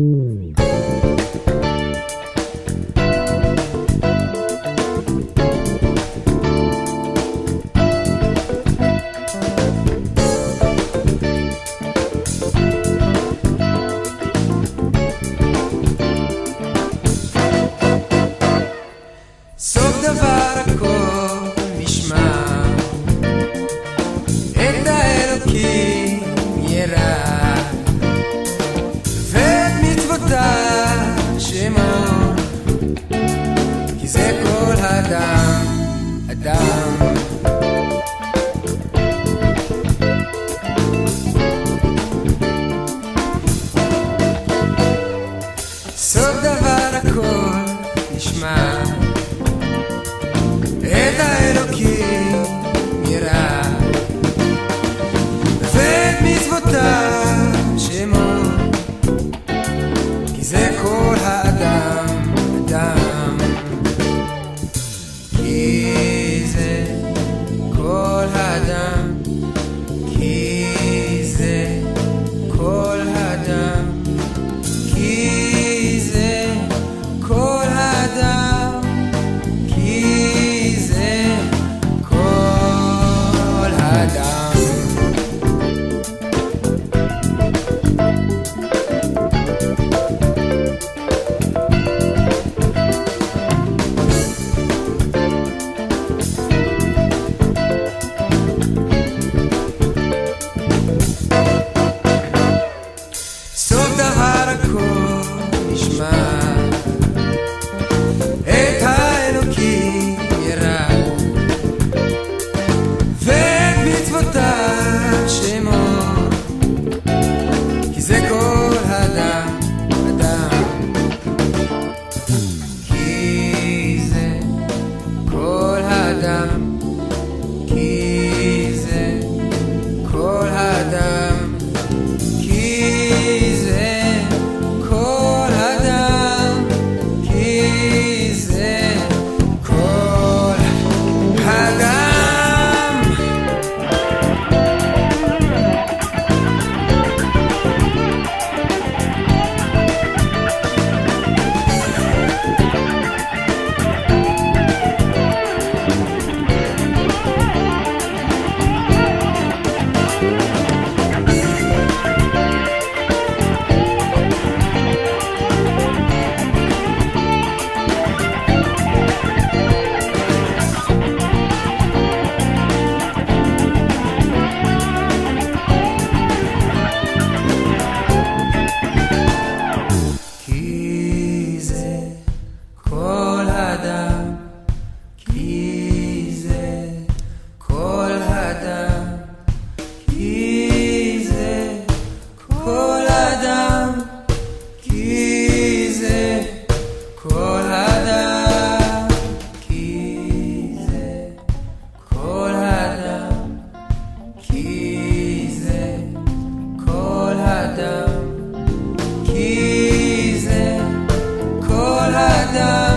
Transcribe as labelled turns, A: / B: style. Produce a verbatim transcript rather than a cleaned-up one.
A: סוף דבר הכל נשמע, את האלוקים ירא, ואת מצוותיו שמור, כי זה כל אדם, אדם. סוף דבר הכל נשמע, את האלוקים ירא, ואת מצוותיו שמור, כי זה כל האדם, אדם. כי זה כל האדם, כי זה כל האדם, כי זה כל האדם, כי זה כל האדם. סוף דבר הכל נשמע, את האלוקים ירא, ואת מצוותיו שמור, כי זה כל אדם, אדם. כי זה כל האדם, כי זה כל האדם, כי זה כל האדם, כי זה כל האדם. כי זה כל האדם.